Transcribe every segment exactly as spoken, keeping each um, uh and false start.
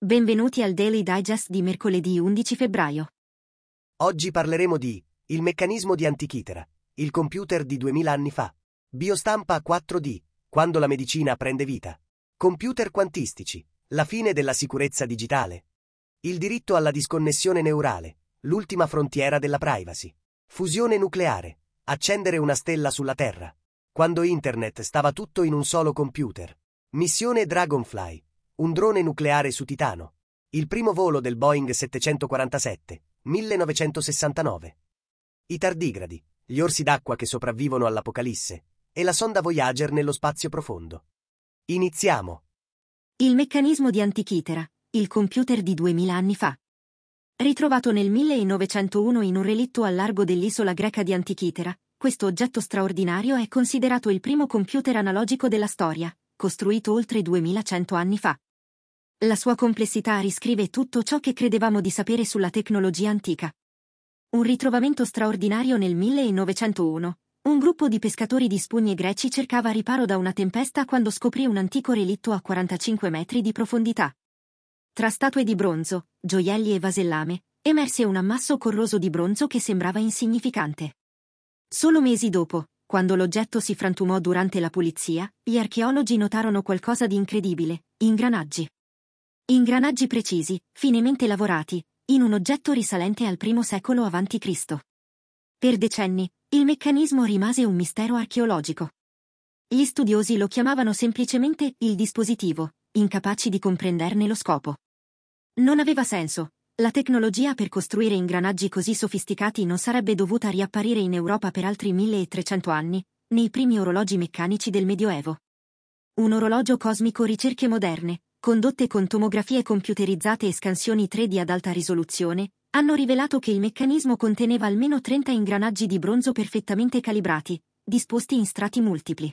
Benvenuti al Daily Digest di mercoledì undici febbraio. Oggi parleremo di il meccanismo di Antichitera, il computer di duemila anni fa, biostampa quattro D, quando la medicina prende vita, computer quantistici, la fine della sicurezza digitale, il diritto alla disconnessione neurale, l'ultima frontiera della privacy, fusione nucleare, accendere una stella sulla Terra, quando Internet stava tutto in un solo computer, missione Dragonfly, un drone nucleare su Titano, il primo volo del Boeing settecentoquarantasette, millenovecentosessantanove. I tardigradi, gli orsi d'acqua che sopravvivono all'Apocalisse, e la sonda Voyager nello spazio profondo. Iniziamo. Il meccanismo di Antichitera, il computer di duemila anni fa. Ritrovato nel millenovecentouno in un relitto al largo dell'isola greca di Antichitera, questo oggetto straordinario è considerato il primo computer analogico della storia, costruito oltre duemilacento anni fa. La sua complessità riscrive tutto ciò che credevamo di sapere sulla tecnologia antica. Un ritrovamento straordinario nel millenovecentouno. Un gruppo di pescatori di spugne greci cercava riparo da una tempesta quando scoprì un antico relitto a quarantacinque metri di profondità. Tra statue di bronzo, gioielli e vasellame, emerse un ammasso corroso di bronzo che sembrava insignificante. Solo mesi dopo, quando l'oggetto si frantumò durante la pulizia, gli archeologi notarono qualcosa di incredibile: ingranaggi. Ingranaggi precisi, finemente lavorati, in un oggetto risalente al primo secolo avanti Cristo. Per decenni, il meccanismo rimase un mistero archeologico. Gli studiosi lo chiamavano semplicemente il dispositivo, incapaci di comprenderne lo scopo. Non aveva senso. La tecnologia per costruire ingranaggi così sofisticati non sarebbe dovuta riapparire in Europa per altri milletrecento anni, nei primi orologi meccanici del Medioevo. Un orologio cosmico ricerche moderne, condotte con tomografie computerizzate e scansioni tre D ad alta risoluzione, hanno rivelato che il meccanismo conteneva almeno trenta ingranaggi di bronzo perfettamente calibrati, disposti in strati multipli.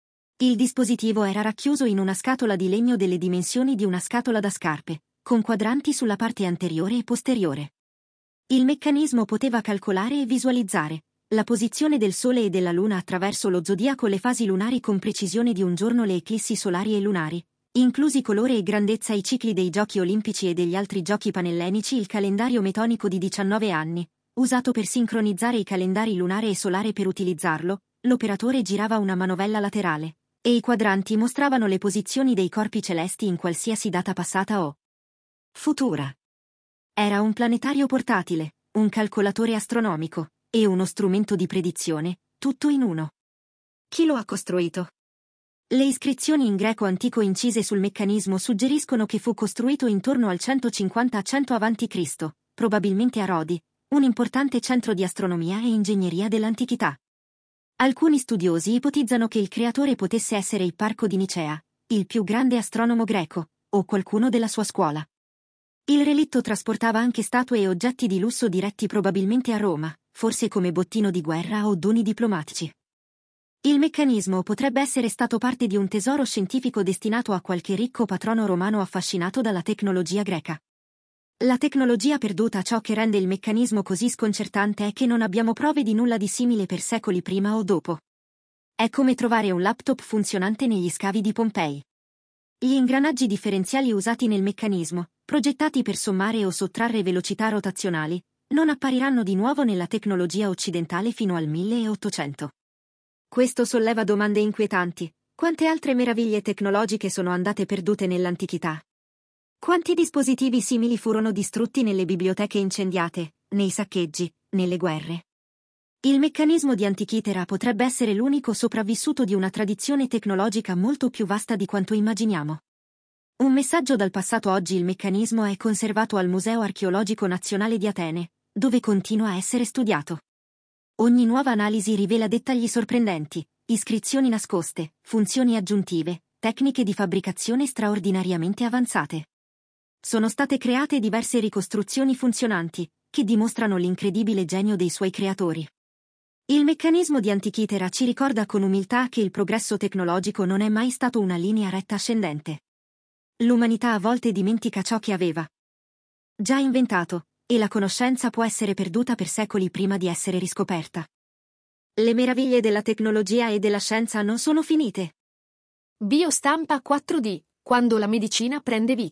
Il dispositivo era racchiuso in una scatola di legno delle dimensioni di una scatola da scarpe, con quadranti sulla parte anteriore e posteriore. Il meccanismo poteva calcolare e visualizzare la posizione del Sole e della Luna attraverso lo zodiaco, le fasi lunari con precisione di un giorno, le eclissi solari e lunari, inclusi colore e grandezza, i cicli dei giochi olimpici e degli altri giochi panellenici, il calendario metonico di diciannove anni, usato per sincronizzare i calendari lunare e solare. Per utilizzarlo, l'operatore girava una manovella laterale, e i quadranti mostravano le posizioni dei corpi celesti in qualsiasi data passata o futura. Era un planetario portatile, un calcolatore astronomico, e uno strumento di predizione, tutto in uno. Chi lo ha costruito? Le iscrizioni in greco antico incise sul meccanismo suggeriscono che fu costruito intorno al centocinquanta a cento avanti Cristo, probabilmente a Rodi, un importante centro di astronomia e ingegneria dell'antichità. Alcuni studiosi ipotizzano che il creatore potesse essere Ipparco di Nicea, il più grande astronomo greco, o qualcuno della sua scuola. Il relitto trasportava anche statue e oggetti di lusso diretti probabilmente a Roma, forse come bottino di guerra o doni diplomatici. Il meccanismo potrebbe essere stato parte di un tesoro scientifico destinato a qualche ricco patrono romano affascinato dalla tecnologia greca. La tecnologia perduta. Ciò che rende il meccanismo così sconcertante è che non abbiamo prove di nulla di simile per secoli prima o dopo. È come trovare un laptop funzionante negli scavi di Pompei. Gli ingranaggi differenziali usati nel meccanismo, progettati per sommare o sottrarre velocità rotazionali, non appariranno di nuovo nella tecnologia occidentale fino al milleottocento. Questo solleva domande inquietanti. Quante altre meraviglie tecnologiche sono andate perdute nell'antichità? Quanti dispositivi simili furono distrutti nelle biblioteche incendiate, nei saccheggi, nelle guerre? Il meccanismo di Antichitera potrebbe essere l'unico sopravvissuto di una tradizione tecnologica molto più vasta di quanto immaginiamo. Un messaggio dal passato. Oggi il meccanismo è conservato al Museo Archeologico Nazionale di Atene, dove continua a essere studiato. Ogni nuova analisi rivela dettagli sorprendenti, iscrizioni nascoste, funzioni aggiuntive, tecniche di fabbricazione straordinariamente avanzate. Sono state create diverse ricostruzioni funzionanti, che dimostrano l'incredibile genio dei suoi creatori. Il meccanismo di Antichitera ci ricorda con umiltà che il progresso tecnologico non è mai stato una linea retta ascendente. L'umanità a volte dimentica ciò che aveva già inventato, e la conoscenza può essere perduta per secoli prima di essere riscoperta. Le meraviglie della tecnologia e della scienza non sono finite. Biostampa quattro D, quando la medicina prende vita.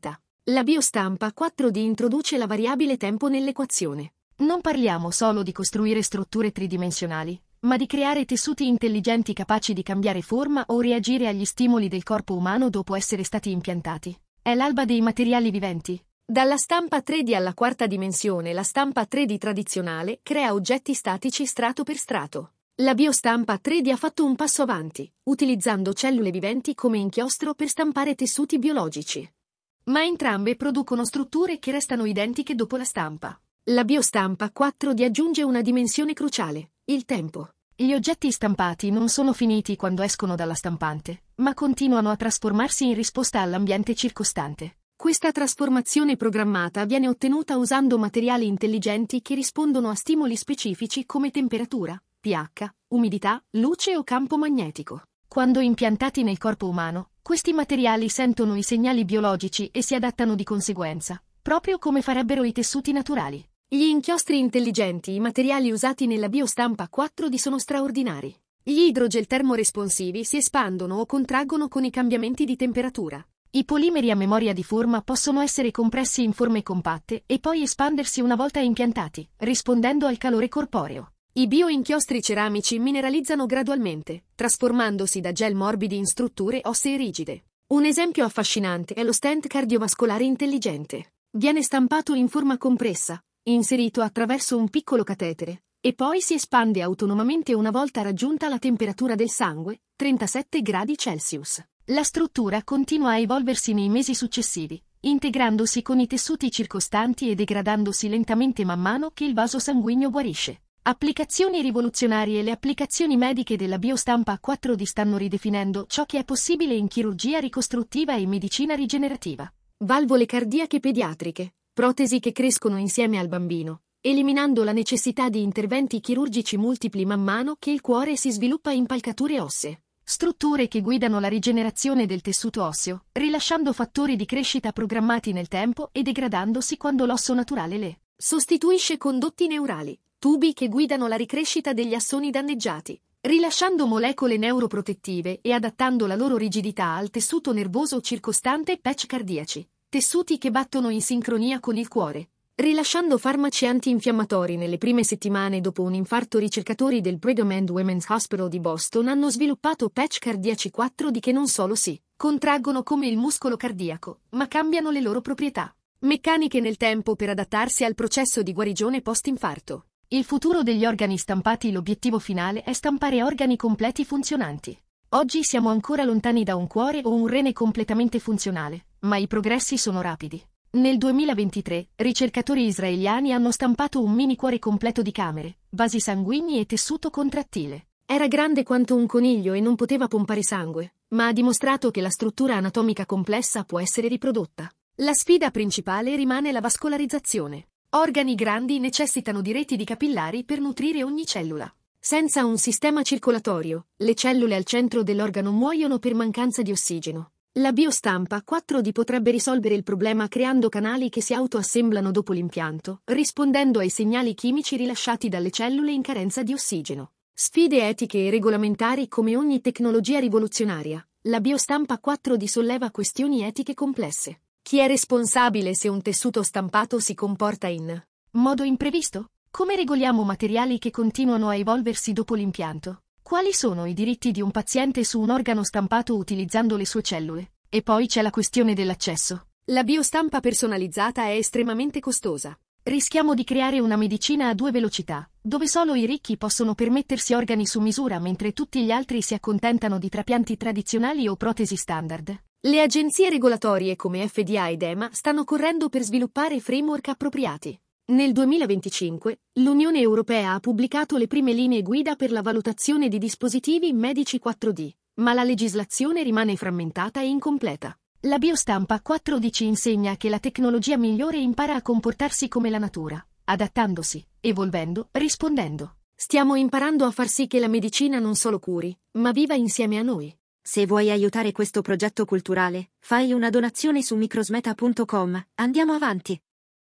La biostampa quattro D introduce la variabile tempo nell'equazione. Non parliamo solo di costruire strutture tridimensionali, ma di creare tessuti intelligenti capaci di cambiare forma o reagire agli stimoli del corpo umano dopo essere stati impiantati. È l'alba dei materiali viventi. Dalla stampa tre D alla quarta dimensione, la stampa tre D tradizionale crea oggetti statici strato per strato. La biostampa tre D ha fatto un passo avanti, utilizzando cellule viventi come inchiostro per stampare tessuti biologici. Ma entrambe producono strutture che restano identiche dopo la stampa. La biostampa quattro D aggiunge una dimensione cruciale, il tempo. Gli oggetti stampati non sono finiti quando escono dalla stampante, ma continuano a trasformarsi in risposta all'ambiente circostante. Questa trasformazione programmata viene ottenuta usando materiali intelligenti che rispondono a stimoli specifici come temperatura, pH, umidità, luce o campo magnetico. Quando impiantati nel corpo umano, questi materiali sentono i segnali biologici e si adattano di conseguenza, proprio come farebbero i tessuti naturali. Gli inchiostri intelligenti, i materiali usati nella biostampa quattro D sono straordinari. Gli idrogel termoresponsivi si espandono o contraggono con i cambiamenti di temperatura. I polimeri a memoria di forma possono essere compressi in forme compatte e poi espandersi una volta impiantati, rispondendo al calore corporeo. I bioinchiostri ceramici mineralizzano gradualmente, trasformandosi da gel morbidi in strutture ossee rigide. Un esempio affascinante è lo stent cardiovascolare intelligente. Viene stampato in forma compressa, inserito attraverso un piccolo catetere, e poi si espande autonomamente una volta raggiunta la temperatura del sangue, trentasette gradi Celsius. La struttura continua a evolversi nei mesi successivi, integrandosi con i tessuti circostanti e degradandosi lentamente man mano che il vaso sanguigno guarisce. Applicazioni rivoluzionarie. Le applicazioni mediche della biostampa quattro D stanno ridefinendo ciò che è possibile in chirurgia ricostruttiva e medicina rigenerativa. Valvole cardiache pediatriche, protesi che crescono insieme al bambino, eliminando la necessità di interventi chirurgici multipli man mano che il cuore si sviluppa in impalcature ossee. Strutture che guidano la rigenerazione del tessuto osseo, rilasciando fattori di crescita programmati nel tempo e degradandosi quando l'osso naturale le sostituisce. Condotti neurali, tubi che guidano la ricrescita degli assoni danneggiati, rilasciando molecole neuroprotettive e adattando la loro rigidità al tessuto nervoso circostante. Patch cardiaci, tessuti che battono in sincronia con il cuore, rilasciando farmaci antinfiammatori. Nelle prime settimane dopo un infarto, ricercatori del Brigham and Women's Hospital di Boston hanno sviluppato patch cardiaci quattro D che non solo si contraggono come il muscolo cardiaco, ma cambiano le loro proprietà meccaniche nel tempo per adattarsi al processo di guarigione post-infarto. Il futuro degli organi stampati. L'obiettivo finale è stampare organi completi funzionanti. Oggi siamo ancora lontani da un cuore o un rene completamente funzionale, ma i progressi sono rapidi. Nel duemilaventitré, ricercatori israeliani hanno stampato un mini cuore completo di camere, vasi sanguigni e tessuto contrattile. Era grande quanto un coniglio e non poteva pompare sangue, ma ha dimostrato che la struttura anatomica complessa può essere riprodotta. La sfida principale rimane la vascolarizzazione. Organi grandi necessitano di reti di capillari per nutrire ogni cellula. Senza un sistema circolatorio, le cellule al centro dell'organo muoiono per mancanza di ossigeno. La biostampa quattro D potrebbe risolvere il problema creando canali che si autoassemblano dopo l'impianto, rispondendo ai segnali chimici rilasciati dalle cellule in carenza di ossigeno. Sfide etiche e regolamentari. Come ogni tecnologia rivoluzionaria, la biostampa quattro D solleva questioni etiche complesse. Chi è responsabile se un tessuto stampato si comporta in modo imprevisto? Come regoliamo materiali che continuano a evolversi dopo l'impianto? Quali sono i diritti di un paziente su un organo stampato utilizzando le sue cellule? E poi c'è la questione dell'accesso. La biostampa personalizzata è estremamente costosa. Rischiamo di creare una medicina a due velocità, dove solo i ricchi possono permettersi organi su misura mentre tutti gli altri si accontentano di trapianti tradizionali o protesi standard. Le agenzie regolatorie come F D A ed E M A stanno correndo per sviluppare framework appropriati. Nel duemilaventicinque, l'Unione Europea ha pubblicato le prime linee guida per la valutazione di dispositivi medici quattro D, ma la legislazione rimane frammentata e incompleta. La biostampa quattro D ci insegna che la tecnologia migliore impara a comportarsi come la natura, adattandosi, evolvendo, rispondendo. Stiamo imparando a far sì che la medicina non solo curi, ma viva insieme a noi. Se vuoi aiutare questo progetto culturale, fai una donazione su microsmeta punto com. Andiamo avanti.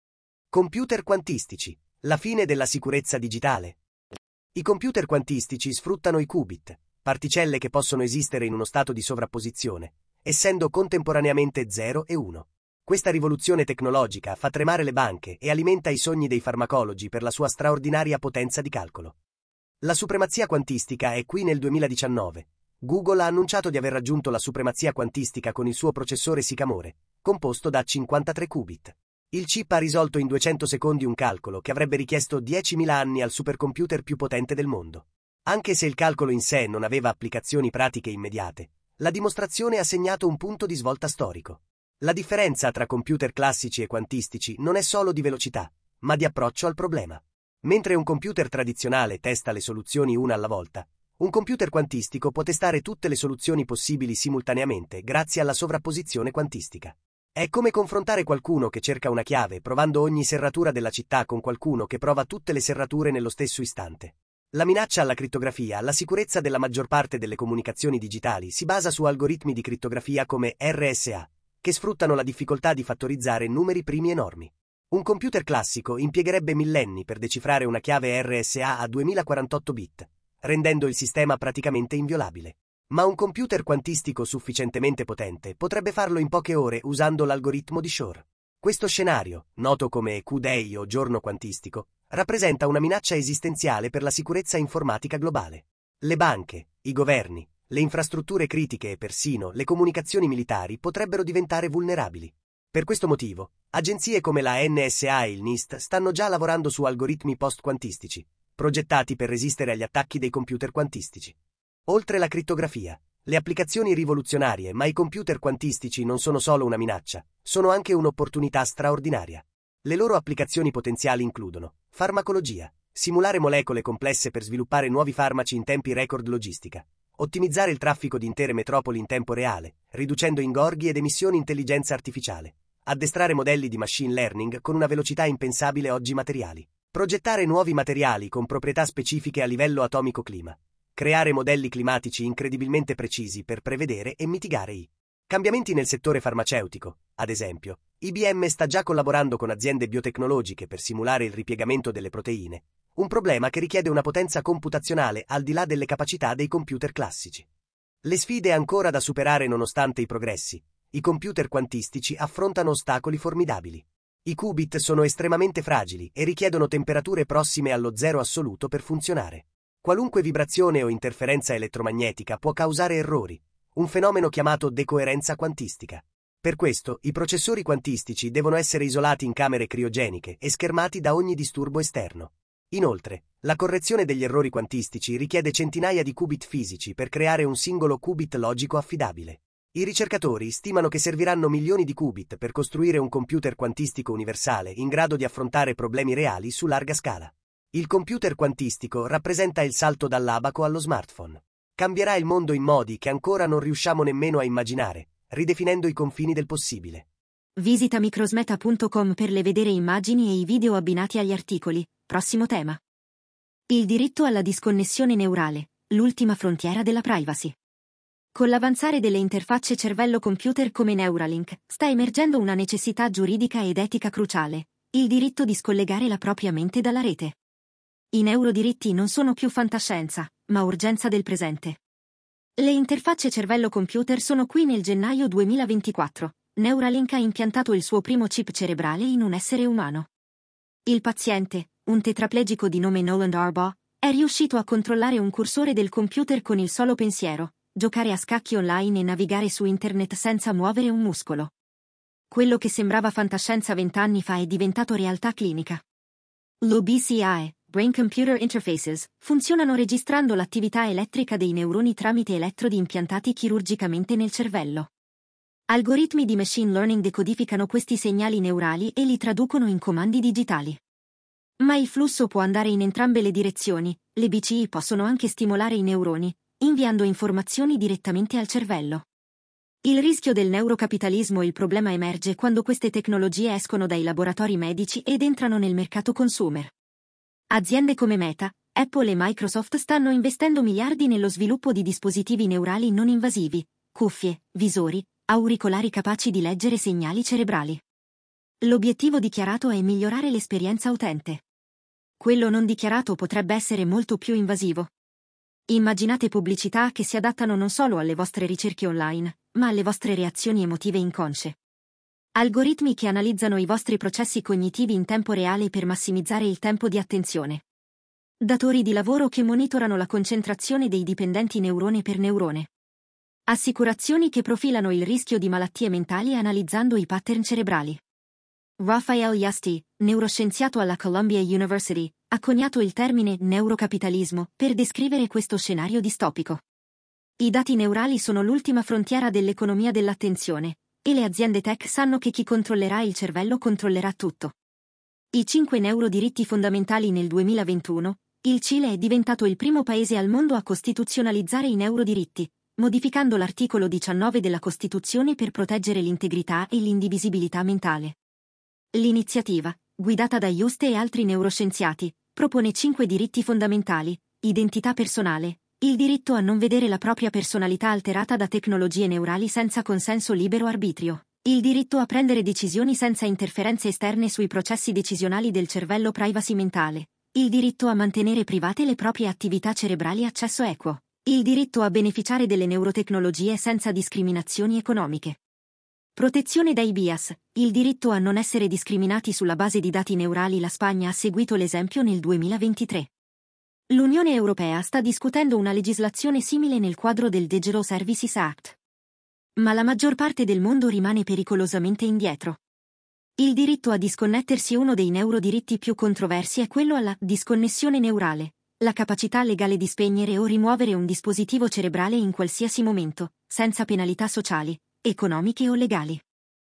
Computer quantistici. La fine della sicurezza digitale. I computer quantistici sfruttano i qubit, particelle che possono esistere in uno stato di sovrapposizione, essendo contemporaneamente zero e uno. Questa rivoluzione tecnologica fa tremare le banche e alimenta i sogni dei farmacologi per la sua straordinaria potenza di calcolo. La supremazia quantistica è qui nel duemiladiciannove. Google ha annunciato di aver raggiunto la supremazia quantistica con il suo processore Sycamore, composto da cinquantatré qubit. Il chip ha risolto in duecento secondi un calcolo che avrebbe richiesto diecimila anni al supercomputer più potente del mondo. Anche se il calcolo in sé non aveva applicazioni pratiche immediate, la dimostrazione ha segnato un punto di svolta storico. La differenza tra computer classici e quantistici non è solo di velocità, ma di approccio al problema. Mentre un computer tradizionale testa le soluzioni una alla volta, un computer quantistico può testare tutte le soluzioni possibili simultaneamente grazie alla sovrapposizione quantistica. È come confrontare qualcuno che cerca una chiave provando ogni serratura della città con qualcuno che prova tutte le serrature nello stesso istante. La minaccia alla crittografia, la sicurezza della maggior parte delle comunicazioni digitali si basa su algoritmi di crittografia come R S A, che sfruttano la difficoltà di fattorizzare numeri primi enormi. Un computer classico impiegherebbe millenni per decifrare una chiave R S A a duemilaquarantotto bit, rendendo il sistema praticamente inviolabile. Ma un computer quantistico sufficientemente potente potrebbe farlo in poche ore usando l'algoritmo di Shor. Questo scenario, noto come Q-Day o giorno quantistico, rappresenta una minaccia esistenziale per la sicurezza informatica globale. Le banche, i governi, le infrastrutture critiche e persino le comunicazioni militari potrebbero diventare vulnerabili. Per questo motivo, agenzie come la N S A e il NIST stanno già lavorando su algoritmi post-quantistici, progettati per resistere agli attacchi dei computer quantistici. Oltre la crittografia, le applicazioni rivoluzionarie, ma i computer quantistici non sono solo una minaccia, sono anche un'opportunità straordinaria. Le loro applicazioni potenziali includono farmacologia, simulare molecole complesse per sviluppare nuovi farmaci in tempi record, logistica, ottimizzare il traffico di intere metropoli in tempo reale, riducendo ingorghi ed emissioni, intelligenza artificiale, addestrare modelli di machine learning con una velocità impensabile oggi, materiali, progettare nuovi materiali con proprietà specifiche a livello atomico, clima, creare modelli climatici incredibilmente precisi per prevedere e mitigare i cambiamenti nel settore farmaceutico. Ad esempio, I B M sta già collaborando con aziende biotecnologiche per simulare il ripiegamento delle proteine, un problema che richiede una potenza computazionale al di là delle capacità dei computer classici. Le sfide ancora da superare nonostante i progressi. I computer quantistici affrontano ostacoli formidabili. I qubit sono estremamente fragili e richiedono temperature prossime allo zero assoluto per funzionare. Qualunque vibrazione o interferenza elettromagnetica può causare errori, un fenomeno chiamato decoerenza quantistica. Per questo, i processori quantistici devono essere isolati in camere criogeniche e schermati da ogni disturbo esterno. Inoltre, la correzione degli errori quantistici richiede centinaia di qubit fisici per creare un singolo qubit logico affidabile. I ricercatori stimano che serviranno milioni di qubit per costruire un computer quantistico universale in grado di affrontare problemi reali su larga scala. Il computer quantistico rappresenta il salto dall'abaco allo smartphone. Cambierà il mondo in modi che ancora non riusciamo nemmeno a immaginare, ridefinendo i confini del possibile. Visita microsmeta punto com per le vedere immagini e i video abbinati agli articoli. Prossimo tema. Il diritto alla disconnessione neurale, l'ultima frontiera della privacy. Con l'avanzare delle interfacce cervello-computer come Neuralink, sta emergendo una necessità giuridica ed etica cruciale: il diritto di scollegare la propria mente dalla rete. I neurodiritti non sono più fantascienza, ma urgenza del presente. Le interfacce cervello-computer sono qui nel gennaio duemilaventiquattro. Neuralink ha impiantato il suo primo chip cerebrale in un essere umano. Il paziente, un tetraplegico di nome Nolan Arbaugh, è riuscito a controllare un cursore del computer con il solo pensiero, giocare a scacchi online e navigare su internet senza muovere un muscolo. Quello che sembrava fantascienza vent'anni fa è diventato realtà clinica. L'O B C I, Brain Computer Interfaces, funzionano registrando l'attività elettrica dei neuroni tramite elettrodi impiantati chirurgicamente nel cervello. Algoritmi di machine learning decodificano questi segnali neurali e li traducono in comandi digitali. Ma il flusso può andare in entrambe le direzioni. Le B C I possono anche stimolare i neuroni, inviando informazioni direttamente al cervello. Il rischio del neurocapitalismo. Il problema emerge quando queste tecnologie escono dai laboratori medici ed entrano nel mercato consumer. Aziende come Meta, Apple e Microsoft stanno investendo miliardi nello sviluppo di dispositivi neurali non invasivi, cuffie, visori, auricolari capaci di leggere segnali cerebrali. L'obiettivo dichiarato è migliorare l'esperienza utente. Quello non dichiarato potrebbe essere molto più invasivo. Immaginate pubblicità che si adattano non solo alle vostre ricerche online, ma alle vostre reazioni emotive inconsce. Algoritmi che analizzano i vostri processi cognitivi in tempo reale per massimizzare il tempo di attenzione. Datori di lavoro che monitorano la concentrazione dei dipendenti neurone per neurone. Assicurazioni che profilano il rischio di malattie mentali analizzando i pattern cerebrali. Raphael Yasti, neuroscienziato alla Columbia University, ha coniato il termine neurocapitalismo per descrivere questo scenario distopico. I dati neurali sono l'ultima frontiera dell'economia dell'attenzione, e le aziende tech sanno che chi controllerà il cervello controllerà tutto. I cinque neurodiritti fondamentali nel duemilaventuno, il Cile è diventato il primo paese al mondo a costituzionalizzare i neurodiritti, modificando l'articolo diciannove della Costituzione per proteggere l'integrità e l'indivisibilità mentale. L'iniziativa, guidata da Juste e altri neuroscienziati, propone cinque diritti fondamentali: identità personale, il diritto a non vedere la propria personalità alterata da tecnologie neurali senza consenso libero arbitrio, il diritto a prendere decisioni senza interferenze esterne sui processi decisionali del cervello, privacy mentale, il diritto a mantenere private le proprie attività cerebrali, accesso equo, il diritto a beneficiare delle neurotecnologie senza discriminazioni economiche. Protezione dai bias, il diritto a non essere discriminati sulla base di dati neurali. La Spagna ha seguito l'esempio nel duemilaventitré. L'Unione Europea sta discutendo una legislazione simile nel quadro del Digital Services Act. Ma la maggior parte del mondo rimane pericolosamente indietro. Il diritto a disconnettersi. Uno dei neurodiritti più controversi è quello alla disconnessione neurale, la capacità legale di spegnere o rimuovere un dispositivo cerebrale in qualsiasi momento, senza penalità sociali, economiche o legali.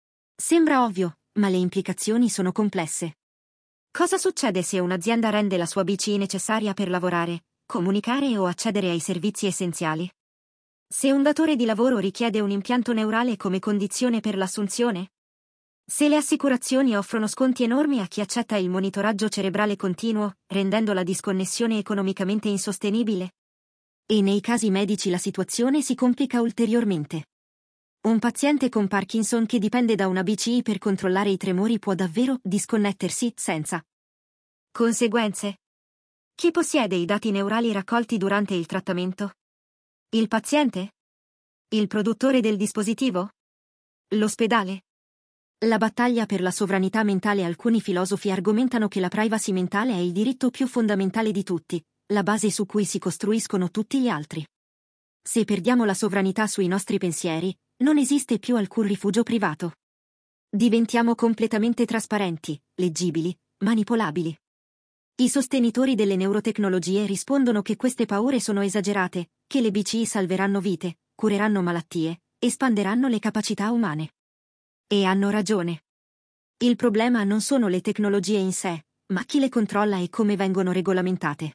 Sembra ovvio, ma le implicazioni sono complesse. Cosa succede se un'azienda rende la sua B C I necessaria per lavorare, comunicare o accedere ai servizi essenziali? Se un datore di lavoro richiede un impianto neurale come condizione per l'assunzione? Se le assicurazioni offrono sconti enormi a chi accetta il monitoraggio cerebrale continuo, rendendo la disconnessione economicamente insostenibile? E nei casi medici la situazione si complica ulteriormente. Un paziente con Parkinson che dipende da una B C I per controllare i tremori può davvero disconnettersi senza conseguenze? Chi possiede i dati neurali raccolti durante il trattamento? Il paziente? Il produttore del dispositivo? L'ospedale? La battaglia per la sovranità mentale. Alcuni filosofi argomentano che la privacy mentale è il diritto più fondamentale di tutti, la base su cui si costruiscono tutti gli altri. Se perdiamo la sovranità sui nostri pensieri, non esiste più alcun rifugio privato. Diventiamo completamente trasparenti, leggibili, manipolabili. I sostenitori delle neurotecnologie rispondono che queste paure sono esagerate, che le B C I salveranno vite, cureranno malattie, espanderanno le capacità umane. E hanno ragione. Il problema non sono le tecnologie in sé, ma chi le controlla e come vengono regolamentate.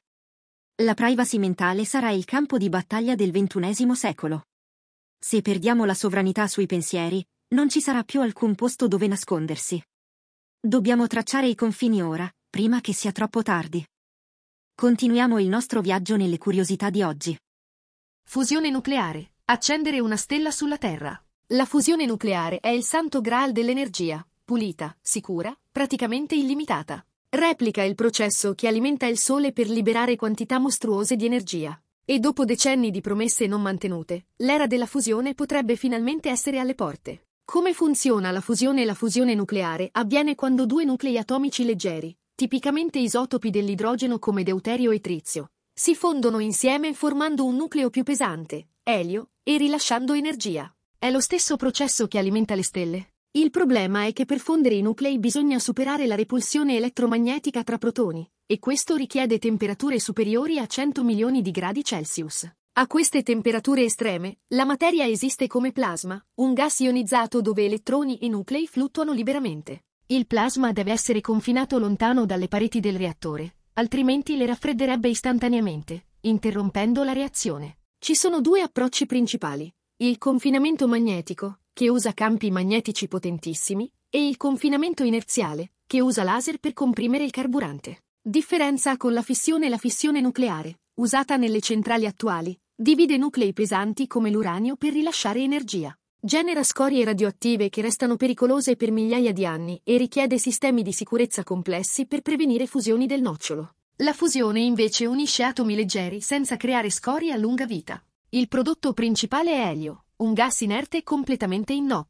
La privacy mentale sarà il campo di battaglia del ventunesimo secolo. Se perdiamo la sovranità sui pensieri, non ci sarà più alcun posto dove nascondersi. Dobbiamo tracciare i confini ora, prima che sia troppo tardi. Continuiamo il nostro viaggio nelle curiosità di oggi. Fusione nucleare. Accendere una stella sulla Terra. La fusione nucleare è il santo graal dell'energia, pulita, sicura, praticamente illimitata. Replica il processo che alimenta il Sole per liberare quantità mostruose di energia. E dopo decenni di promesse non mantenute, l'era della fusione potrebbe finalmente essere alle porte. Come funziona la fusione? La fusione nucleare avviene quando due nuclei atomici leggeri, tipicamente isotopi dell'idrogeno come deuterio e trizio, si fondono insieme formando un nucleo più pesante, elio, e rilasciando energia. È lo stesso processo che alimenta le stelle. Il problema è che per fondere i nuclei bisogna superare la repulsione elettromagnetica tra protoni, e questo richiede temperature superiori a cento milioni di gradi Celsius. A queste temperature estreme, la materia esiste come plasma, un gas ionizzato dove elettroni e nuclei fluttuano liberamente. Il plasma deve essere confinato lontano dalle pareti del reattore, altrimenti le raffredderebbe istantaneamente, interrompendo la reazione. Ci sono due approcci principali: il confinamento magnetico, che usa campi magnetici potentissimi, e il confinamento inerziale, che usa laser per comprimere il carburante. Differenza con la fissione: la fissione nucleare, usata nelle centrali attuali, divide nuclei pesanti come l'uranio per rilasciare energia. Genera scorie radioattive che restano pericolose per migliaia di anni e richiede sistemi di sicurezza complessi per prevenire fusioni del nocciolo. La fusione invece unisce atomi leggeri senza creare scorie a lunga vita. Il prodotto principale è elio, un gas inerte completamente innocuo.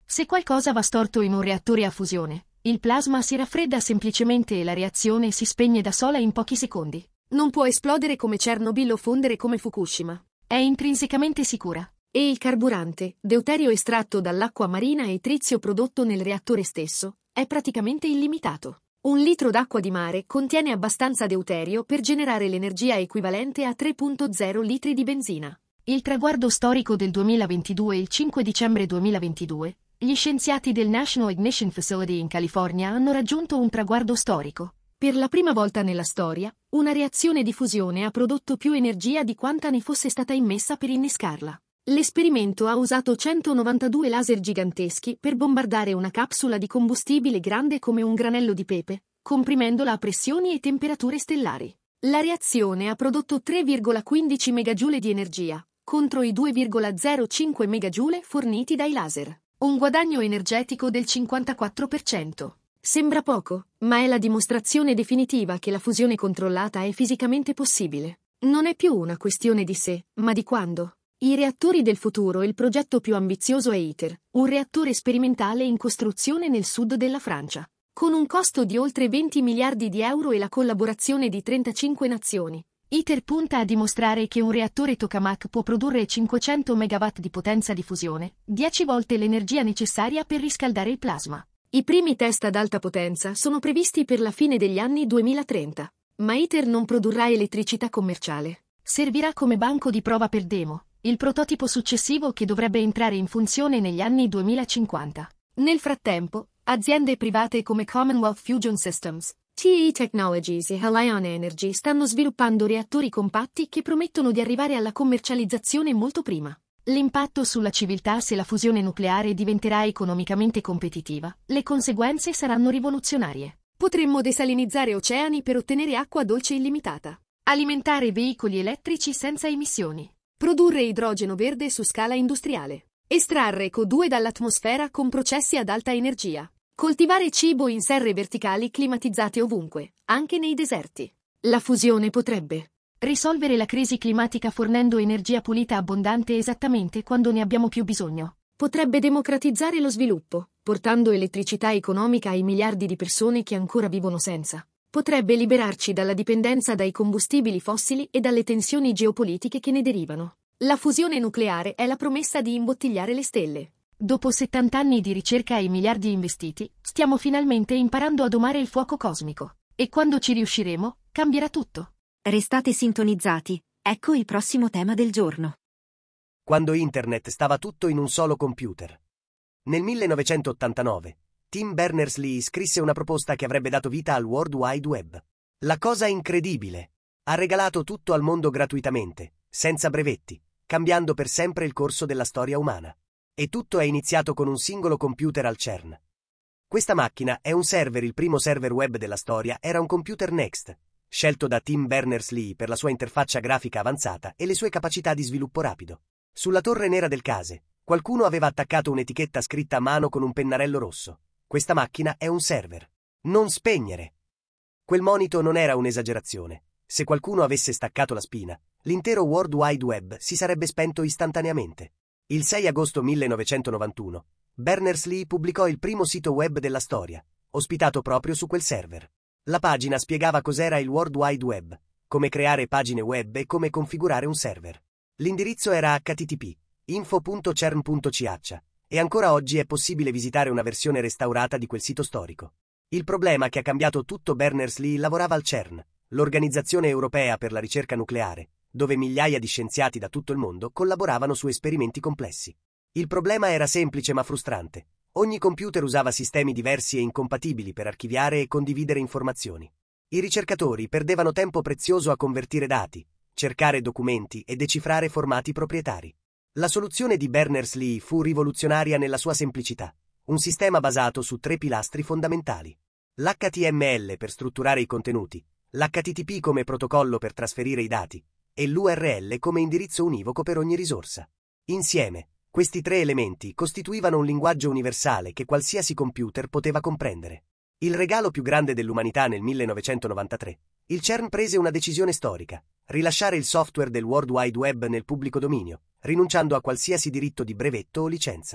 Se qualcosa va storto in un reattore a fusione, il plasma si raffredda semplicemente e la reazione si spegne da sola in pochi secondi. Non può esplodere come Chernobyl o fondere come Fukushima. È intrinsecamente sicura. E il carburante, deuterio estratto dall'acqua marina e trizio prodotto nel reattore stesso, è praticamente illimitato. Un litro d'acqua di mare contiene abbastanza deuterio per generare l'energia equivalente a tre virgola zero litri di benzina. Il traguardo storico del duemilaventidue. Il cinque dicembre duemilaventidue, gli scienziati del National Ignition Facility in California hanno raggiunto un traguardo storico. Per la prima volta nella storia, una reazione di fusione ha prodotto più energia di quanta ne fosse stata immessa per innescarla. L'esperimento ha usato centonovantadue laser giganteschi per bombardare una capsula di combustibile grande come un granello di pepe, comprimendola a pressioni e temperature stellari. La reazione ha prodotto tre virgola quindici megajoule di energia, contro i due virgola zero cinque megajoule forniti dai laser. Un guadagno energetico del cinquantaquattro per cento. Sembra poco, ma è la dimostrazione definitiva che la fusione controllata è fisicamente possibile. Non è più una questione di se, ma di quando. I reattori del futuro. Il progetto più ambizioso è ITER, un reattore sperimentale in costruzione nel sud della Francia. Con un costo di oltre venti miliardi di euro e la collaborazione di trentacinque nazioni. ITER punta a dimostrare che un reattore tokamak può produrre cinquecento megawatt di potenza di fusione, dieci volte l'energia necessaria per riscaldare il plasma. I primi test ad alta potenza sono previsti per la fine degli anni duemilatrenta. Ma ITER non produrrà elettricità commerciale. Servirà come banco di prova per demo, il prototipo successivo che dovrebbe entrare in funzione negli anni duemilacinquanta. Nel frattempo, aziende private come Commonwealth Fusion Systems, T E Technologies e Halion Energy stanno sviluppando reattori compatti che promettono di arrivare alla commercializzazione molto prima. L'impatto sulla civiltà. Se la fusione nucleare diventerà economicamente competitiva, le conseguenze saranno rivoluzionarie. Potremmo desalinizzare oceani per ottenere acqua dolce illimitata, alimentare veicoli elettrici senza emissioni, produrre idrogeno verde su scala industriale, estrarre C O due dall'atmosfera con processi ad alta energia, coltivare cibo in serre verticali climatizzate ovunque, anche nei deserti. La fusione potrebbe risolvere la crisi climatica fornendo energia pulita abbondante esattamente quando ne abbiamo più bisogno. Potrebbe democratizzare lo sviluppo, portando elettricità economica ai miliardi di persone che ancora vivono senza. Potrebbe liberarci dalla dipendenza dai combustibili fossili e dalle tensioni geopolitiche che ne derivano. La fusione nucleare è la promessa di imbottigliare le stelle. Dopo settanta anni di ricerca e miliardi investiti, stiamo finalmente imparando a domare il fuoco cosmico. E quando ci riusciremo, cambierà tutto. Restate sintonizzati, ecco il prossimo tema del giorno. Quando Internet stava tutto in un solo computer. Nel millenovecentottantanove, Tim Berners-Lee scrisse una proposta che avrebbe dato vita al World Wide Web. La cosa incredibile. Ha regalato tutto al mondo gratuitamente, senza brevetti, cambiando per sempre il corso della storia umana. E tutto è iniziato con un singolo computer al CERN. Questa macchina è un server. Il primo server web della storia era un computer Next, scelto da Tim Berners-Lee per la sua interfaccia grafica avanzata e le sue capacità di sviluppo rapido. Sulla torre nera del case, qualcuno aveva attaccato un'etichetta scritta a mano con un pennarello rosso. Questa macchina è un server. Non spegnere. Quel monito non era un'esagerazione. Se qualcuno avesse staccato la spina, l'intero World Wide Web si sarebbe spento istantaneamente. Il sei agosto millenovecentonovantuno, Berners-Lee pubblicò il primo sito web della storia, ospitato proprio su quel server. La pagina spiegava cos'era il World Wide Web, come creare pagine web e come configurare un server. L'indirizzo era H T T P, info punto cern punto c h, e ancora oggi è possibile visitare una versione restaurata di quel sito storico. Il problema che ha cambiato tutto. Berners-Lee lavorava al CERN, l'Organizzazione Europea per la Ricerca Nucleare, dove migliaia di scienziati da tutto il mondo collaboravano su esperimenti complessi. Il problema era semplice ma frustrante. Ogni computer usava sistemi diversi e incompatibili per archiviare e condividere informazioni. I ricercatori perdevano tempo prezioso a convertire dati, cercare documenti e decifrare formati proprietari. La soluzione di Berners-Lee fu rivoluzionaria nella sua semplicità, un sistema basato su tre pilastri fondamentali. L'H T M L per strutturare i contenuti, l'H T T P come protocollo per trasferire i dati, e l'U R L come indirizzo univoco per ogni risorsa. Insieme, questi tre elementi costituivano un linguaggio universale che qualsiasi computer poteva comprendere. Il regalo più grande dell'umanità. Nel millenovecentonovantatré, il CERN prese una decisione storica: rilasciare il software del World Wide Web nel pubblico dominio, rinunciando a qualsiasi diritto di brevetto o licenza.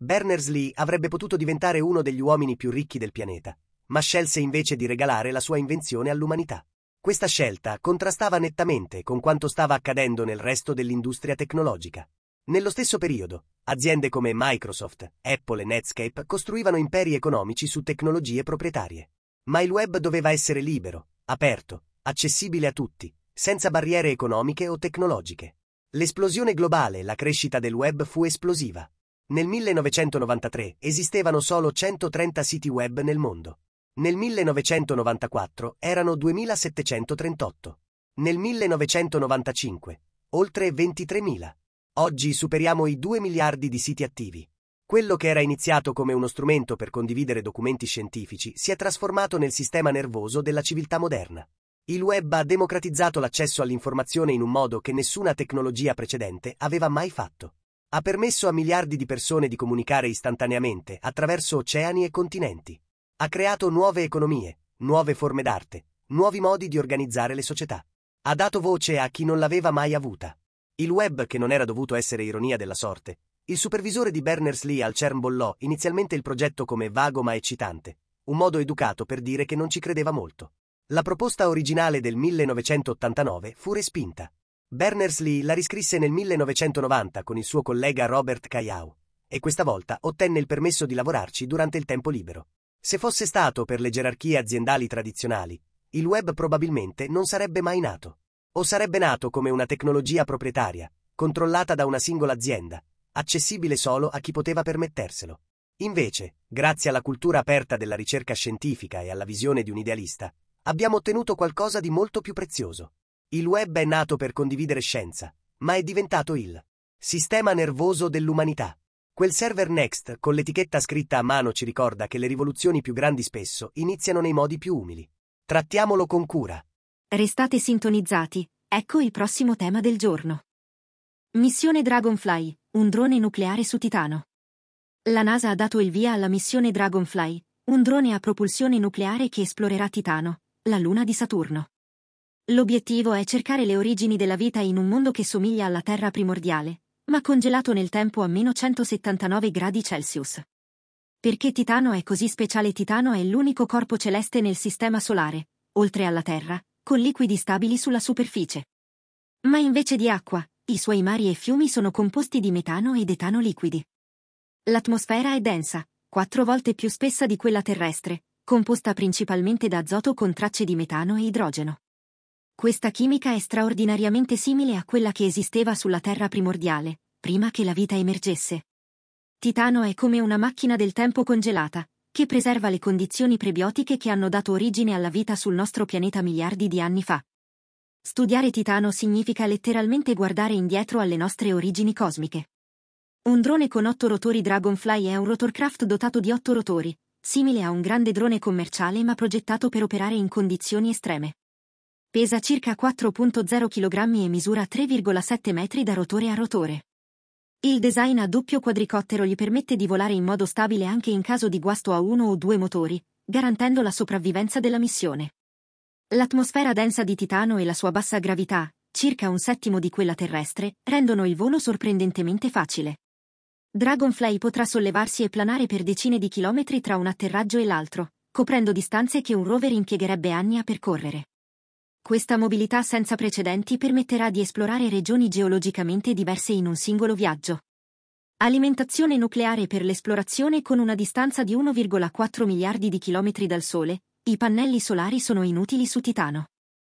Berners-Lee avrebbe potuto diventare uno degli uomini più ricchi del pianeta, ma scelse invece di regalare la sua invenzione all'umanità. Questa scelta contrastava nettamente con quanto stava accadendo nel resto dell'industria tecnologica. Nello stesso periodo, aziende come Microsoft, Apple e Netscape costruivano imperi economici su tecnologie proprietarie. Ma il web doveva essere libero, aperto, accessibile a tutti, senza barriere economiche o tecnologiche. L'esplosione globale e la crescita del web fu esplosiva. Nel millenovecentonovantatré esistevano solo centotrenta siti web nel mondo. Nel millenovecentonovantaquattro erano duemilasettecentotrentotto. Nel millenovecentonovantacinque, oltre ventitremila. Oggi superiamo i due miliardi di siti attivi. Quello che era iniziato come uno strumento per condividere documenti scientifici si è trasformato nel sistema nervoso della civiltà moderna. Il web ha democratizzato l'accesso all'informazione in un modo che nessuna tecnologia precedente aveva mai fatto. Ha permesso a miliardi di persone di comunicare istantaneamente attraverso oceani e continenti. Ha creato nuove economie, nuove forme d'arte, nuovi modi di organizzare le società. Ha dato voce a chi non l'aveva mai avuta. Il web, che non era dovuto essere ironia della sorte, il supervisore di Berners-Lee al CERN bollò inizialmente il progetto come vago ma eccitante, un modo educato per dire che non ci credeva molto. La proposta originale del millenovecentottantanove fu respinta. Berners-Lee la riscrisse nel millenovecentonovanta con il suo collega Robert Kayau, e questa volta ottenne il permesso di lavorarci durante il tempo libero. Se fosse stato per le gerarchie aziendali tradizionali, il web probabilmente non sarebbe mai nato. O sarebbe nato come una tecnologia proprietaria, controllata da una singola azienda, accessibile solo a chi poteva permetterselo. Invece, grazie alla cultura aperta della ricerca scientifica e alla visione di un idealista, abbiamo ottenuto qualcosa di molto più prezioso. Il web è nato per condividere scienza, ma è diventato il sistema nervoso dell'umanità. Quel server Next con l'etichetta scritta a mano ci ricorda che le rivoluzioni più grandi spesso iniziano nei modi più umili. Trattiamolo con cura. Restate sintonizzati, ecco il prossimo tema del giorno. Missione Dragonfly, un drone nucleare su Titano. La NASA ha dato il via alla missione Dragonfly, un drone a propulsione nucleare che esplorerà Titano, la luna di Saturno. L'obiettivo è cercare le origini della vita in un mondo che somiglia alla Terra primordiale, ma congelato nel tempo a meno centosettantanove gradi Celsius. Perché Titano è così speciale? Titano è l'unico corpo celeste nel Sistema Solare, oltre alla Terra, con liquidi stabili sulla superficie. Ma invece di acqua, i suoi mari e fiumi sono composti di metano ed etano liquidi. L'atmosfera è densa, quattro volte più spessa di quella terrestre, composta principalmente da azoto con tracce di metano e idrogeno. Questa chimica è straordinariamente simile a quella che esisteva sulla Terra primordiale, prima che la vita emergesse. Titano è come una macchina del tempo congelata, che preserva le condizioni prebiotiche che hanno dato origine alla vita sul nostro pianeta miliardi di anni fa. Studiare Titano significa letteralmente guardare indietro alle nostre origini cosmiche. Un drone con otto rotori Dragonfly è un rotorcraft dotato di otto rotori, simile a un grande drone commerciale ma progettato per operare in condizioni estreme. Pesa circa quattro virgola zero chilogrammi e misura tre virgola sette metri da rotore a rotore. Il design a doppio quadricottero gli permette di volare in modo stabile anche in caso di guasto a uno o due motori, garantendo la sopravvivenza della missione. L'atmosfera densa di Titano e la sua bassa gravità, circa un settimo di quella terrestre, rendono il volo sorprendentemente facile. Dragonfly potrà sollevarsi e planare per decine di chilometri tra un atterraggio e l'altro, coprendo distanze che un rover impiegherebbe anni a percorrere. Questa mobilità senza precedenti permetterà di esplorare regioni geologicamente diverse in un singolo viaggio. Alimentazione nucleare per l'esplorazione. Con una distanza di uno virgola quattro miliardi di chilometri dal Sole, i pannelli solari sono inutili su Titano.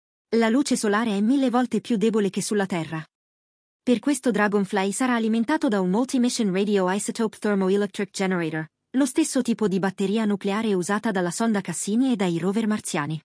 La luce solare è mille volte più debole che sulla Terra. Per questo Dragonfly sarà alimentato da un Multi-Mission Radio-Isotope Thermoelectric Generator, lo stesso tipo di batteria nucleare usata dalla sonda Cassini e dai rover marziani.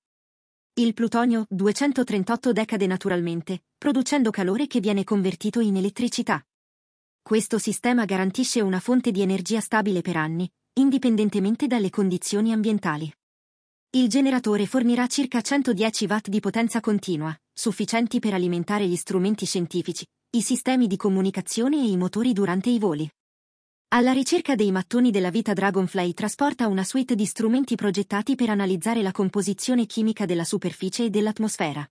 Il plutonio duecentotrentotto decade naturalmente, producendo calore che viene convertito in elettricità. Questo sistema garantisce una fonte di energia stabile per anni, indipendentemente dalle condizioni ambientali. Il generatore fornirà circa centodieci watt di potenza continua, sufficienti per alimentare gli strumenti scientifici, i sistemi di comunicazione e i motori durante i voli. Alla ricerca dei mattoni della vita, Dragonfly trasporta una suite di strumenti progettati per analizzare la composizione chimica della superficie e dell'atmosfera.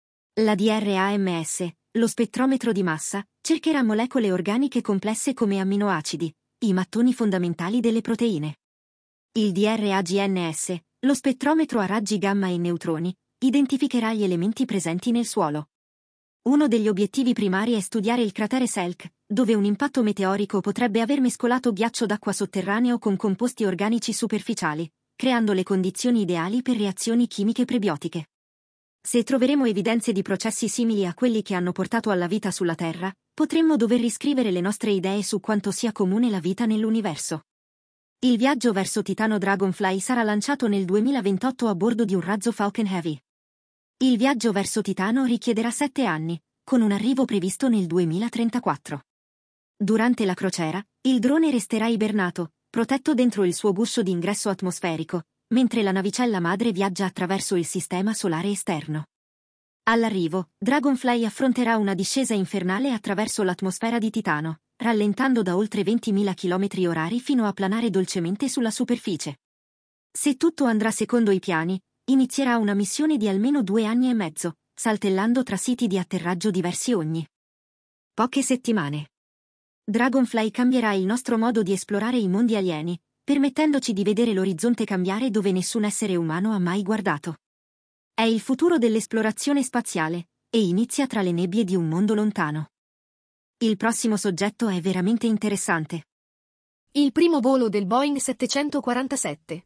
La D R A M S, lo spettrometro di massa, cercherà molecole organiche complesse come amminoacidi, i mattoni fondamentali delle proteine. Il D R A G N S, lo spettrometro a raggi gamma e neutroni, identificherà gli elementi presenti nel suolo. Uno degli obiettivi primari è studiare il cratere Selk, dove un impatto meteorico potrebbe aver mescolato ghiaccio d'acqua sotterraneo con composti organici superficiali, creando le condizioni ideali per reazioni chimiche prebiotiche. Se troveremo evidenze di processi simili a quelli che hanno portato alla vita sulla Terra, potremmo dover riscrivere le nostre idee su quanto sia comune la vita nell'universo. Il viaggio verso Titano Dragonfly sarà lanciato nel duemilaventotto a bordo di un razzo Falcon Heavy. Il viaggio verso Titano richiederà sette anni, con un arrivo previsto nel duemilatrentaquattro. Durante la crociera, il drone resterà ibernato, protetto dentro il suo guscio di ingresso atmosferico, mentre la navicella madre viaggia attraverso il sistema solare esterno. All'arrivo, Dragonfly affronterà una discesa infernale attraverso l'atmosfera di Titano, rallentando da oltre ventimila chilometri orari fino a planare dolcemente sulla superficie. Se tutto andrà secondo i piani, inizierà una missione di almeno due anni e mezzo, saltellando tra siti di atterraggio diversi ogni poche settimane. Dragonfly cambierà il nostro modo di esplorare i mondi alieni, permettendoci di vedere l'orizzonte cambiare dove nessun essere umano ha mai guardato. È il futuro dell'esplorazione spaziale, e inizia tra le nebbie di un mondo lontano. Il prossimo soggetto è veramente interessante. Il primo volo del Boeing settecentoquarantasette,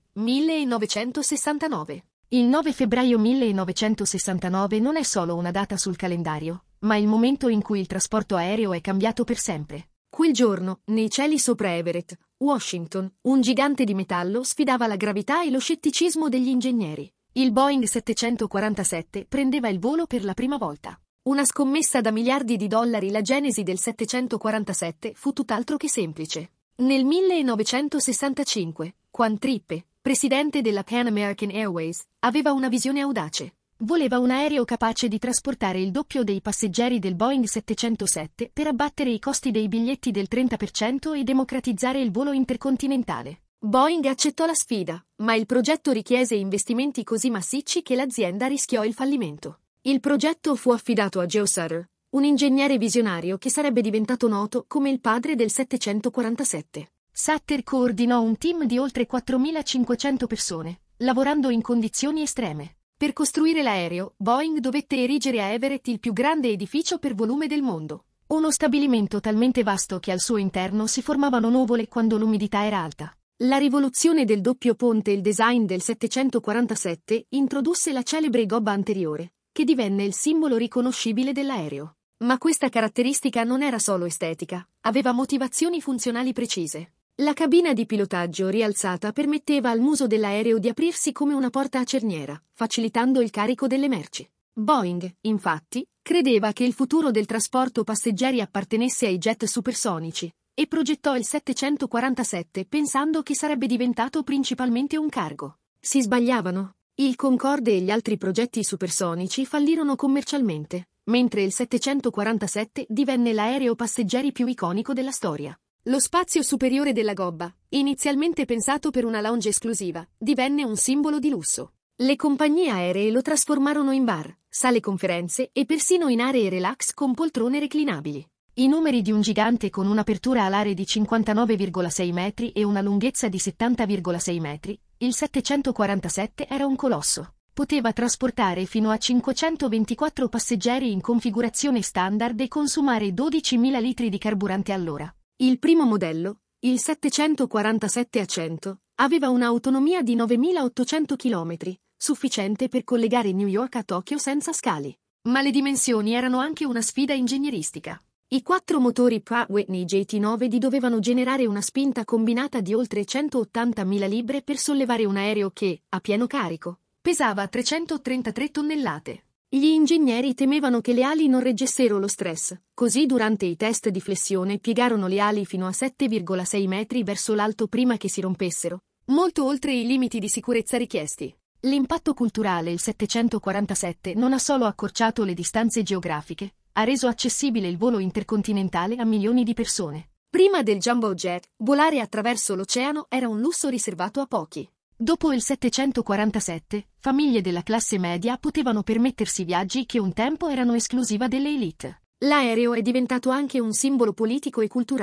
millenovecentosessantanove. Il nove febbraio millenovecentosessantanove non è solo una data sul calendario, ma il momento in cui il trasporto aereo è cambiato per sempre. Quel giorno, nei cieli sopra Everett, Washington, un gigante di metallo sfidava la gravità e lo scetticismo degli ingegneri. Il Boeing settecentoquarantasette prendeva il volo per la prima volta. Una scommessa da miliardi di dollari. La genesi del settecentoquarantasette fu tutt'altro che semplice. Nel millenovecentosessantacinque, Juan Trippe, presidente della Pan American Airways, aveva una visione audace. Voleva un aereo capace di trasportare il doppio dei passeggeri del Boeing settecentosette per abbattere i costi dei biglietti del trenta per cento e democratizzare il volo intercontinentale. Boeing accettò la sfida, ma il progetto richiese investimenti così massicci che l'azienda rischiò il fallimento. Il progetto fu affidato a Joe Sutter, un ingegnere visionario che sarebbe diventato noto come il padre del settecentoquarantasette. Sutter coordinò un team di oltre quattromilacinquecento persone, lavorando in condizioni estreme. Per costruire l'aereo, Boeing dovette erigere a Everett il più grande edificio per volume del mondo. Uno stabilimento talmente vasto che al suo interno si formavano nuvole quando l'umidità era alta. La rivoluzione del doppio ponte e il design del settecentoquarantasette introdusse la celebre gobba anteriore, che divenne il simbolo riconoscibile dell'aereo. Ma questa caratteristica non era solo estetica, aveva motivazioni funzionali precise. La cabina di pilotaggio rialzata permetteva al muso dell'aereo di aprirsi come una porta a cerniera, facilitando il carico delle merci. Boeing, infatti, credeva che il futuro del trasporto passeggeri appartenesse ai jet supersonici, e progettò il settecentoquarantasette pensando che sarebbe diventato principalmente un cargo. Si sbagliavano. Il Concorde e gli altri progetti supersonici fallirono commercialmente, mentre il settecentoquarantasette divenne l'aereo passeggeri più iconico della storia. Lo spazio superiore della gobba, inizialmente pensato per una lounge esclusiva, divenne un simbolo di lusso. Le compagnie aeree lo trasformarono in bar, sale conferenze e persino in aree relax con poltrone reclinabili. I numeri di un gigante con un'apertura alare di cinquantanove virgola sei metri e una lunghezza di settanta virgola sei metri, il settecentoquarantasette era un colosso. Poteva trasportare fino a cinquecentoventiquattro passeggeri in configurazione standard e consumare dodicimila litri di carburante all'ora. Il primo modello, il settecentoquarantasette a cento, aveva un'autonomia di novemilaottocento chilometri, sufficiente per collegare New York a Tokyo senza scali. Ma le dimensioni erano anche una sfida ingegneristica. I quattro motori Pratt Whitney J T nove D dovevano generare una spinta combinata di oltre centottantamila libbre per sollevare un aereo che, a pieno carico, pesava trecentotrentatré tonnellate. Gli ingegneri temevano che le ali non reggessero lo stress, così durante i test di flessione piegarono le ali fino a sette virgola sei metri verso l'alto prima che si rompessero, molto oltre i limiti di sicurezza richiesti. L'impatto culturale. Il settecentoquarantasette non ha solo accorciato le distanze geografiche, ha reso accessibile il volo intercontinentale a milioni di persone. Prima del jumbo jet, volare attraverso l'oceano era un lusso riservato a pochi. Dopo il settecentoquarantasette, famiglie della classe media potevano permettersi viaggi che un tempo erano esclusiva delle elite. L'aereo è diventato anche un simbolo politico e culturale.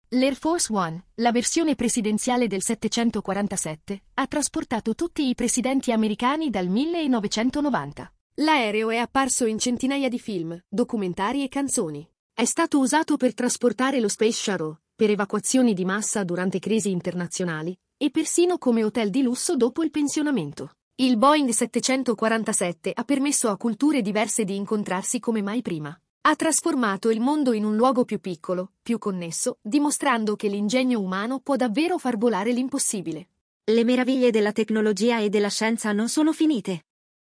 L'Air Force One, la versione presidenziale del settecentoquarantasette, ha trasportato tutti i presidenti americani dal millenovecentonovanta. L'aereo è apparso in centinaia di film, documentari e canzoni. È stato usato per trasportare lo Space Shuttle, per evacuazioni di massa durante crisi internazionali, e persino come hotel di lusso dopo il pensionamento. Il Boeing settecentoquarantasette ha permesso a culture diverse di incontrarsi come mai prima. Ha trasformato il mondo in un luogo più piccolo, più connesso, dimostrando che l'ingegno umano può davvero far volare l'impossibile. Le meraviglie della tecnologia e della scienza non sono finite.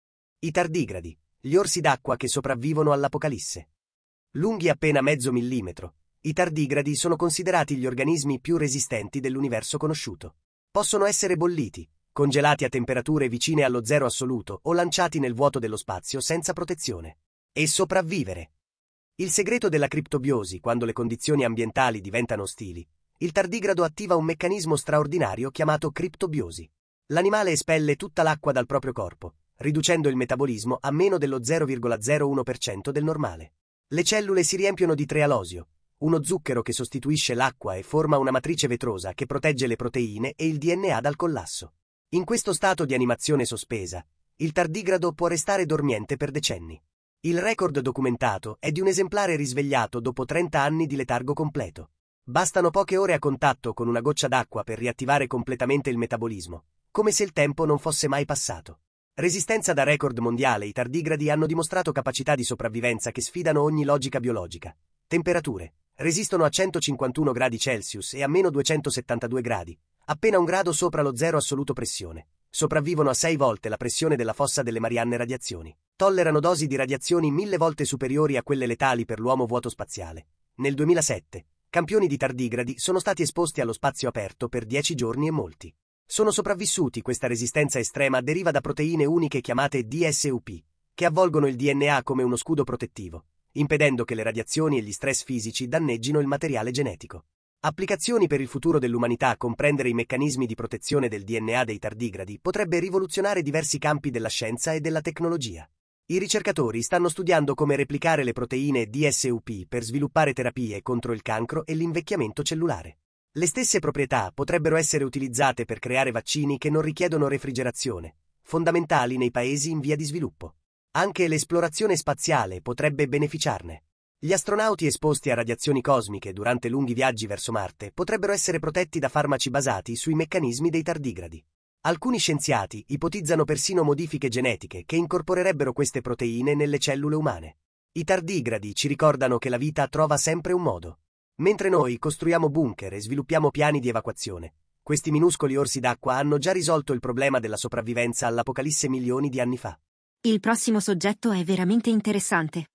I tardigradi, gli orsi d'acqua che sopravvivono all'Apocalisse. Lunghi appena mezzo millimetro, i tardigradi sono considerati gli organismi più resistenti dell'universo conosciuto. Possono essere bolliti, congelati a temperature vicine allo zero assoluto o lanciati nel vuoto dello spazio senza protezione. E sopravvivere. Il segreto della criptobiosi, quando le condizioni ambientali diventano ostili, il tardigrado attiva un meccanismo straordinario chiamato criptobiosi. L'animale espelle tutta l'acqua dal proprio corpo, riducendo il metabolismo a meno dello zero virgola zero uno per cento del normale. Le cellule si riempiono di trealosio, uno zucchero che sostituisce l'acqua e forma una matrice vetrosa che protegge le proteine e il D N A dal collasso. In questo stato di animazione sospesa, il tardigrado può restare dormiente per decenni. Il record documentato è di un esemplare risvegliato dopo trenta anni di letargo completo. Bastano poche ore a contatto con una goccia d'acqua per riattivare completamente il metabolismo, come se il tempo non fosse mai passato. Resistenza da record mondiale, i tardigradi hanno dimostrato capacità di sopravvivenza che sfidano ogni logica biologica. Temperature. Resistono a centocinquantuno gradi Celsius e a meno duecentosettantadue gradi, appena un grado sopra lo zero assoluto pressione. Sopravvivono a sei volte la pressione della fossa delle Marianne radiazioni. Tollerano dosi di radiazioni mille volte superiori a quelle letali per l'uomo vuoto spaziale. Nel duemilasette, campioni di tardigradi sono stati esposti allo spazio aperto per dieci giorni e molti sono sopravvissuti. Questa resistenza estrema deriva da proteine uniche chiamate D S U P, che avvolgono il D N A come uno scudo protettivo, impedendo che le radiazioni e gli stress fisici danneggino il materiale genetico. Applicazioni per il futuro dell'umanità. Comprendere i meccanismi di protezione del D N A dei tardigradi potrebbe rivoluzionare diversi campi della scienza e della tecnologia. I ricercatori stanno studiando come replicare le proteine D S U P per sviluppare terapie contro il cancro e l'invecchiamento cellulare. Le stesse proprietà potrebbero essere utilizzate per creare vaccini che non richiedono refrigerazione, fondamentali nei paesi in via di sviluppo. Anche l'esplorazione spaziale potrebbe beneficiarne. Gli astronauti esposti a radiazioni cosmiche durante lunghi viaggi verso Marte potrebbero essere protetti da farmaci basati sui meccanismi dei tardigradi. Alcuni scienziati ipotizzano persino modifiche genetiche che incorporerebbero queste proteine nelle cellule umane. I tardigradi ci ricordano che la vita trova sempre un modo. Mentre noi costruiamo bunker e sviluppiamo piani di evacuazione, questi minuscoli orsi d'acqua hanno già risolto il problema della sopravvivenza all'Apocalisse milioni di anni fa. Il prossimo soggetto è veramente interessante.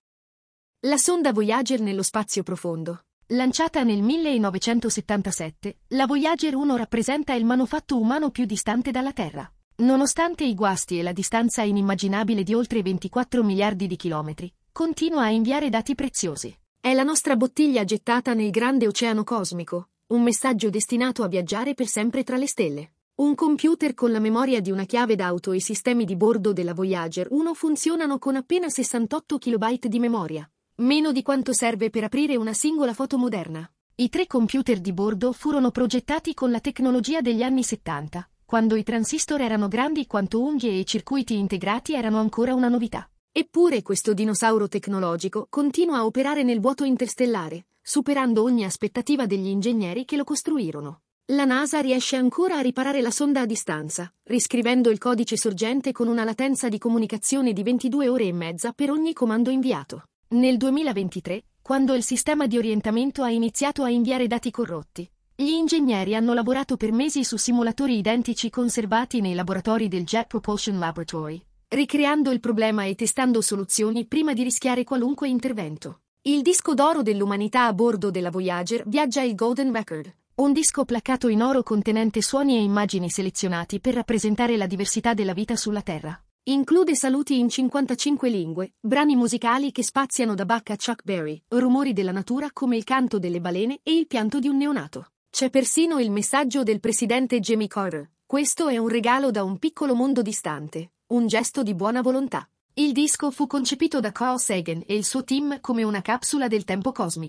La sonda Voyager nello spazio profondo. Lanciata nel millenovecentosettantasette, la Voyager uno rappresenta il manufatto umano più distante dalla Terra. Nonostante i guasti e la distanza inimmaginabile di oltre ventiquattro miliardi di chilometri, continua a inviare dati preziosi. È la nostra bottiglia gettata nel grande oceano cosmico, un messaggio destinato a viaggiare per sempre tra le stelle. Un computer con la memoria di una chiave d'auto e i sistemi di bordo della Voyager uno funzionano con appena sessantotto kilobyte di memoria, meno di quanto serve per aprire una singola foto moderna. I tre computer di bordo furono progettati con la tecnologia degli anni settanta, quando i transistor erano grandi quanto unghie e i circuiti integrati erano ancora una novità. Eppure questo dinosauro tecnologico continua a operare nel vuoto interstellare, superando ogni aspettativa degli ingegneri che lo costruirono. La NASA riesce ancora a riparare la sonda a distanza, riscrivendo il codice sorgente con una latenza di comunicazione di ventidue ore e mezza per ogni comando inviato. Nel duemilaventitré, quando il sistema di orientamento ha iniziato a inviare dati corrotti, gli ingegneri hanno lavorato per mesi su simulatori identici conservati nei laboratori del Jet Propulsion Laboratory, ricreando il problema e testando soluzioni prima di rischiare qualunque intervento. Il disco d'oro dell'umanità a bordo della Voyager viaggia il Golden Record, un disco placcato in oro contenente suoni e immagini selezionati per rappresentare la diversità della vita sulla Terra. Include saluti in cinquantacinque lingue, brani musicali che spaziano da Bach a Chuck Berry, rumori della natura come il canto delle balene e il pianto di un neonato. C'è persino il messaggio del presidente Jimmy Carter: questo è un regalo da un piccolo mondo distante, un gesto di buona volontà. Il disco fu concepito da Carl Sagan e il suo team come una capsula del tempo cosmica.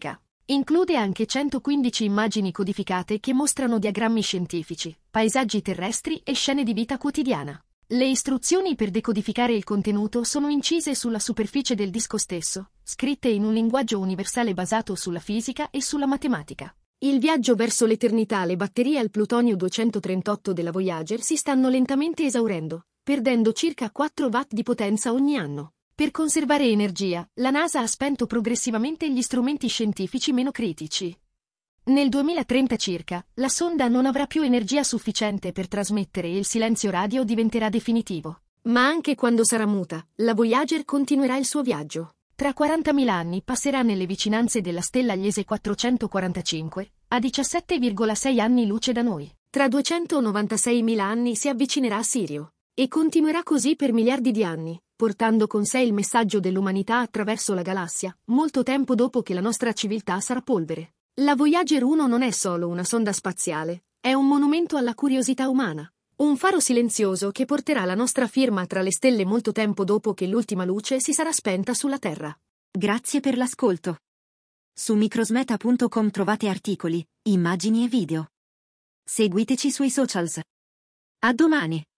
Include anche centoquindici immagini codificate che mostrano diagrammi scientifici, paesaggi terrestri e scene di vita quotidiana. Le istruzioni per decodificare il contenuto sono incise sulla superficie del disco stesso, scritte in un linguaggio universale basato sulla fisica e sulla matematica. Il viaggio verso l'eternità. Le batterie al plutonio duecentotrentotto della Voyager si stanno lentamente esaurendo, perdendo circa quattro watt di potenza ogni anno. Per conservare energia, la NASA ha spento progressivamente gli strumenti scientifici meno critici. Nel duemilatrenta circa, la sonda non avrà più energia sufficiente per trasmettere e il silenzio radio diventerà definitivo. Ma anche quando sarà muta, la Voyager continuerà il suo viaggio. Tra quarantamila anni passerà nelle vicinanze della stella Gliese quattrocentoquarantacinque, a diciassette virgola sei anni luce da noi. Tra duecentonovantaseimila anni si avvicinerà a Sirio. E continuerà così per miliardi di anni, portando con sé il messaggio dell'umanità attraverso la galassia, molto tempo dopo che la nostra civiltà sarà polvere. La Voyager uno non è solo una sonda spaziale, è un monumento alla curiosità umana. Un faro silenzioso che porterà la nostra firma tra le stelle molto tempo dopo che l'ultima luce si sarà spenta sulla Terra. Grazie per l'ascolto. Su microsmeta punto com trovate articoli, immagini e video. Seguiteci sui socials. A domani!